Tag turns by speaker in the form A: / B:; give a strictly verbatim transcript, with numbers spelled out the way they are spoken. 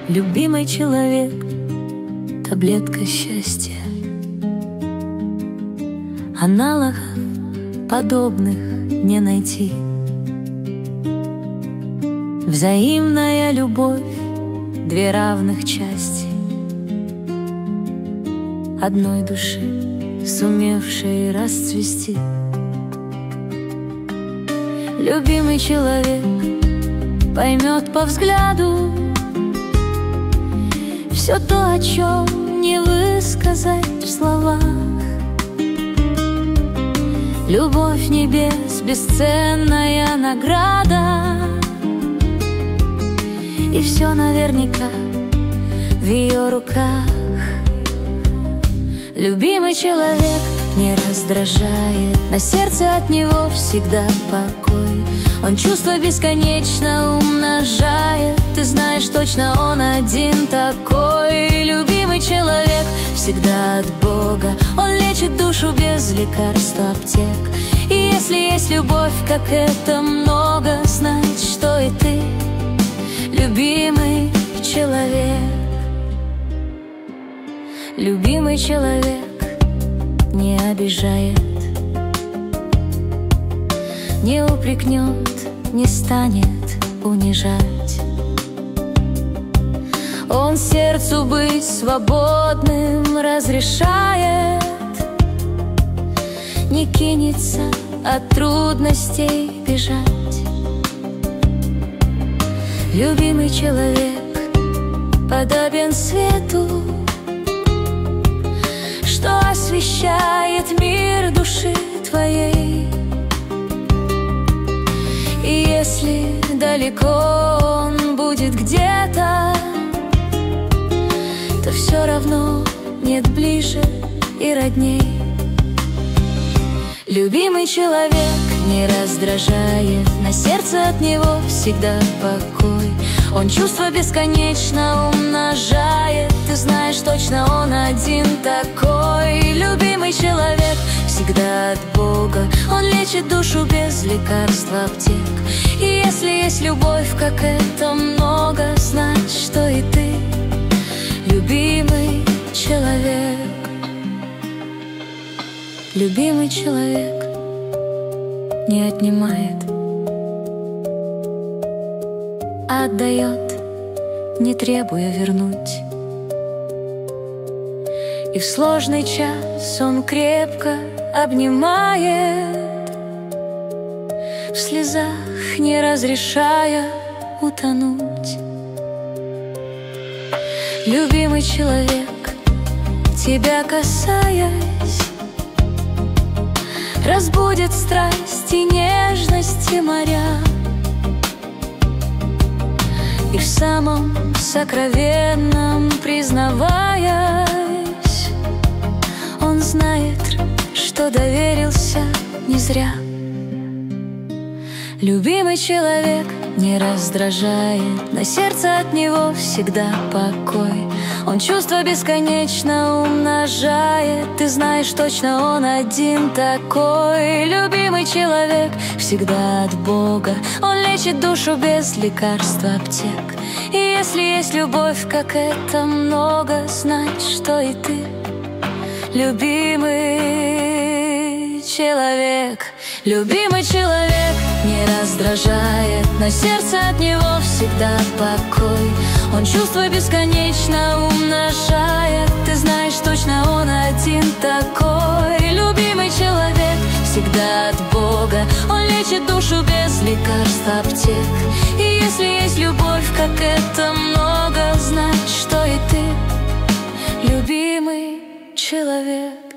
A: Любимый человек, таблетка счастья. Аналогов подобных не найти. Взаимная любовь, две равных части одной души, сумевшей расцвести. Любимый человек поймет по взгляду все то, о чем не высказать в словах. Любовь небес, бесценная награда, и все наверняка в ее руках. Любимый человек не раздражает, на сердце от него всегда покой. Он чувства бесконечно умножает, ты знаешь точно, он один такой. Любимый человек всегда от Бога, он лечит душу без лекарства аптек. И если есть любовь, как это много, знать, что и ты любимый человек. Любимый человек не обижает, не упрекнет, не станет унижать. Он сердцу быть свободным разрешает, не кинется от трудностей бежать. Любимый человек подобен свету, что освещает мир души твоей. И если далеко он будет где-то, то все равно нет ближе и родней. Любимый человек не раздражает, на сердце от него всегда покой. Он чувства бесконечно умножает, ты знаешь точно, он один такой. Любимый человек всегда от Бога, он лечит душу без лекарства аптек. И если есть любовь, как это много, знать, что и ты любимый человек. Любимый человек не отнимает, а отдает, не требуя вернуть. И в сложный час он крепко обнимает, в слезах не разрешая утонуть. Любимый человек, тебя касаясь, разбудит страсти, нежности моря. И в самом сокровенном признаваясь, он знает, что доверился не зря. Любимый человек не раздражает, на сердце от него всегда покой. Он чувства бесконечно умножает, ты знаешь точно, он один такой. Любимый человек всегда от Бога, он лечит душу без лекарства аптек. И если есть любовь, как это много, знать, что и ты любимый человек. Любимый человек не раздражает, на сердце от него всегда покой. Он чувства бесконечно умножает, ты знаешь точно, он один такой. Любимый человек всегда от Бога, он лечит душу без лекарства аптек. И если есть любовь, как это много, знать, что и ты любимый человек.